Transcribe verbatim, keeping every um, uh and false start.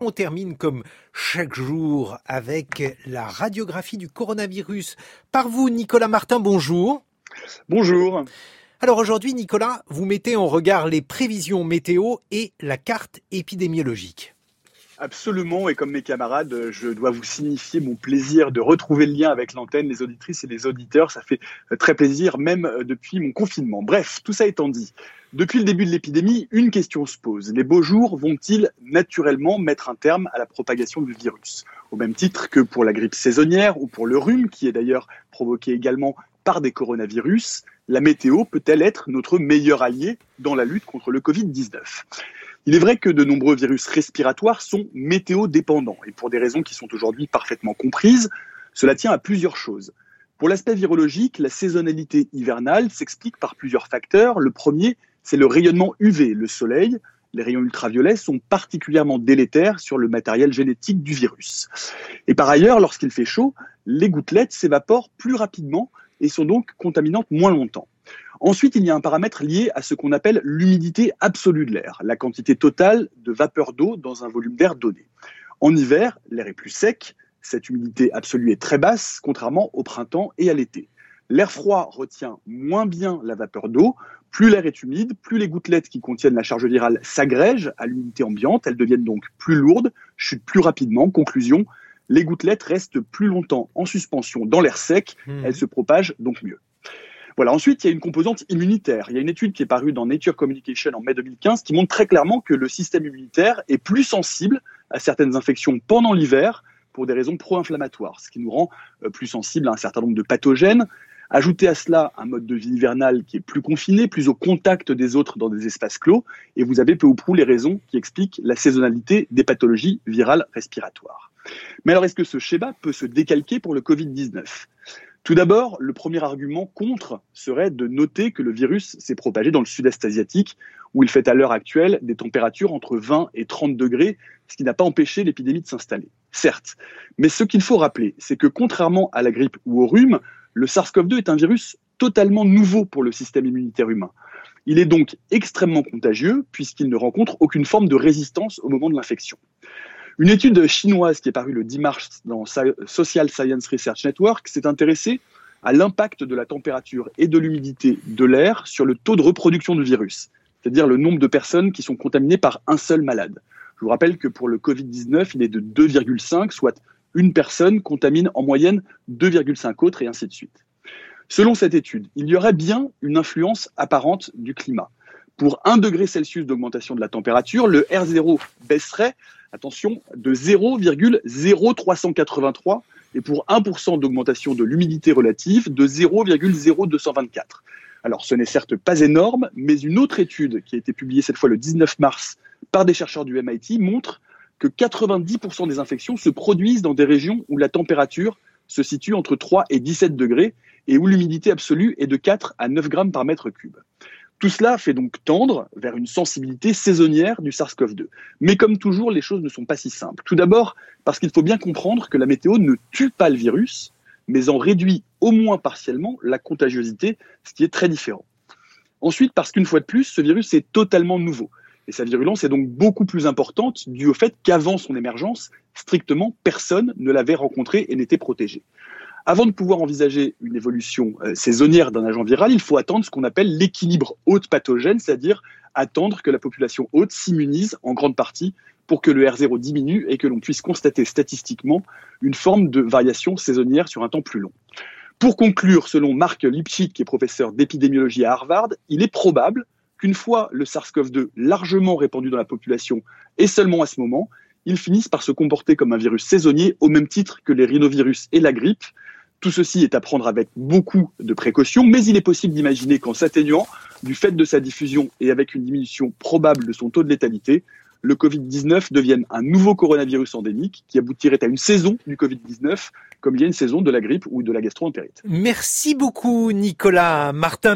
On termine comme chaque jour avec la radiographie du coronavirus. Par vous, Nicolas Martin, bonjour. Bonjour. Alors aujourd'hui, Nicolas, vous mettez en regard les prévisions météo et la carte épidémiologique. Absolument, et comme mes camarades, je dois vous signifier mon plaisir de retrouver le lien avec l'antenne, les auditrices et les auditeurs. Ça fait très plaisir, même depuis mon confinement. Bref, tout ça étant dit, depuis le début de l'épidémie, une question se pose. Les beaux jours vont-ils naturellement mettre un terme à la propagation du virus ? Au même titre que pour la grippe saisonnière ou pour le rhume, qui est d'ailleurs provoqué également par des coronavirus, la météo peut-elle être notre meilleur allié dans la lutte contre le covid dix-neuf ? Il est vrai que de nombreux virus respiratoires sont météo-dépendants et pour des raisons qui sont aujourd'hui parfaitement comprises, cela tient à plusieurs choses. Pour l'aspect virologique, la saisonnalité hivernale s'explique par plusieurs facteurs. Le premier, c'est le rayonnement U V, le soleil. Les rayons ultraviolets sont particulièrement délétères sur le matériel génétique du virus. Et par ailleurs, lorsqu'il fait chaud, les gouttelettes s'évaporent plus rapidement et sont donc contaminantes moins longtemps. Ensuite, il y a un paramètre lié à ce qu'on appelle l'humidité absolue de l'air, la quantité totale de vapeur d'eau dans un volume d'air donné. En hiver, l'air est plus sec, cette humidité absolue est très basse, contrairement au printemps et à l'été. L'air froid retient moins bien la vapeur d'eau, plus l'air est humide, plus les gouttelettes qui contiennent la charge virale s'agrègent à l'humidité ambiante, elles deviennent donc plus lourdes, chutent plus rapidement. Conclusion, les gouttelettes restent plus longtemps en suspension dans l'air sec, mmh. elles se propagent donc mieux. Voilà. Ensuite, il y a une composante immunitaire. Il y a une étude qui est parue dans Nature Communication en mai deux mille quinze qui montre très clairement que le système immunitaire est plus sensible à certaines infections pendant l'hiver pour des raisons pro-inflammatoires, ce qui nous rend plus sensibles à un certain nombre de pathogènes. Ajoutez à cela un mode de vie hivernal qui est plus confiné, plus au contact des autres dans des espaces clos, et vous avez peu ou prou les raisons qui expliquent la saisonnalité des pathologies virales respiratoires. Mais alors, est-ce que ce schéma peut se décalquer pour le covid dix-neuf ? Tout d'abord, le premier argument contre serait de noter que le virus s'est propagé dans le sud-est asiatique, où il fait à l'heure actuelle des températures entre vingt et trente degrés, ce qui n'a pas empêché l'épidémie de s'installer. Certes, mais ce qu'il faut rappeler, c'est que contrairement à la grippe ou au rhume, le SARS-CoV deux est un virus totalement nouveau pour le système immunitaire humain. Il est donc extrêmement contagieux, puisqu'il ne rencontre aucune forme de résistance au moment de l'infection. Une étude chinoise qui est parue le dix mars dans Social Science Research Network s'est intéressée à l'impact de la température et de l'humidité de l'air sur le taux de reproduction du virus, c'est-à-dire le nombre de personnes qui sont contaminées par un seul malade. Je vous rappelle que pour le covid dix-neuf, il est de deux virgule cinq, soit une personne contamine en moyenne deux virgule cinq autres et ainsi de suite. Selon cette étude, il y aurait bien une influence apparente du climat. Pour un degré Celsius d'augmentation de la température, le R zéro baisserait, attention, de zéro virgule zéro trois cent quatre-vingt-trois et pour un pour cent d'augmentation de l'humidité relative de zéro virgule zéro deux cent vingt-quatre. Alors ce n'est certes pas énorme, mais une autre étude qui a été publiée cette fois le dix-neuf mars par des chercheurs du M I T montre que quatre-vingt-dix pour cent des infections se produisent dans des régions où la température se situe entre trois et dix-sept degrés et où l'humidité absolue est de quatre à neuf grammes par mètre cube. Tout cela fait donc tendre vers une sensibilité saisonnière du SARS-CoV deux. Mais comme toujours, les choses ne sont pas si simples. Tout d'abord, parce qu'il faut bien comprendre que la météo ne tue pas le virus, mais en réduit au moins partiellement la contagiosité, ce qui est très différent. Ensuite, parce qu'une fois de plus, ce virus est totalement nouveau. Et sa virulence est donc beaucoup plus importante due au fait qu'avant son émergence, strictement personne ne l'avait rencontré et n'était protégé. Avant de pouvoir envisager une évolution euh, saisonnière d'un agent viral, il faut attendre ce qu'on appelle l'équilibre hôte-pathogène, c'est-à-dire attendre que la population hôte s'immunise en grande partie pour que le R zéro diminue et que l'on puisse constater statistiquement une forme de variation saisonnière sur un temps plus long. Pour conclure, selon Mark Lipschitz, qui est professeur d'épidémiologie à Harvard, il est probable qu'une fois le SARS-CoV deux largement répandu dans la population, et seulement à ce moment, il finisse par se comporter comme un virus saisonnier au même titre que les rhinovirus et la grippe. Tout ceci est à prendre avec beaucoup de précautions, mais il est possible d'imaginer qu'en s'atténuant, du fait de sa diffusion et avec une diminution probable de son taux de létalité, le covid dix-neuf devienne un nouveau coronavirus endémique qui aboutirait à une saison du covid dix-neuf, comme il y a une saison de la grippe ou de la gastro-entérite. Merci beaucoup Nicolas Martin.